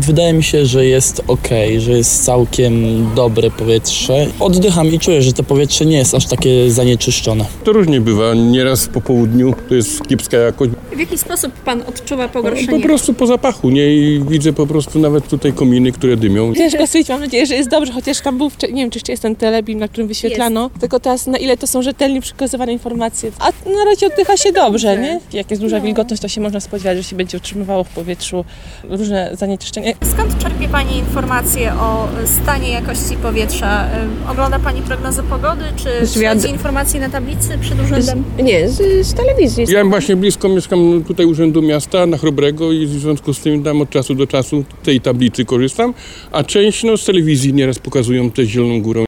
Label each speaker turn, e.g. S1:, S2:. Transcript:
S1: Wydaje mi się, że jest okej, że jest całkiem dobre powietrze. Oddycham i czuję, że to powietrze nie jest aż takie zanieczyszczone.
S2: To różnie bywa. Nieraz po południu to jest kiepska jakość.
S3: W jaki sposób pan odczuwa pogorszenie?
S2: Po prostu po zapachu, nie? I widzę po prostu nawet tutaj kominy, które dymią.
S4: Ciężko stwierdzić, mam nadzieję, że jest dobrze, chociaż tam był, nie wiem, czy jeszcze jest ten telebim, na którym wyświetlano. Tylko teraz, na ile to są rzetelnie przekazywane informacje. A na razie oddycha się dobrze, nie? Jak jest duża wilgotność, to się można spodziewać, że się będzie utrzymywało w powietrzu różne zanieczyszczenie.
S3: Skąd czerpie pani informacje o stanie jakości powietrza? Ogląda pani prognozę pogody, czy śledzi informacje na tablicy przed urzędem?
S4: Nie, z telewizji.
S2: Ja właśnie blisko mieszkam tutaj Urzędu Miasta na Chrobrego i w związku z tym tam od czasu do czasu tej tablicy korzystam, a część z telewizji nieraz pokazują też Zieloną Górą.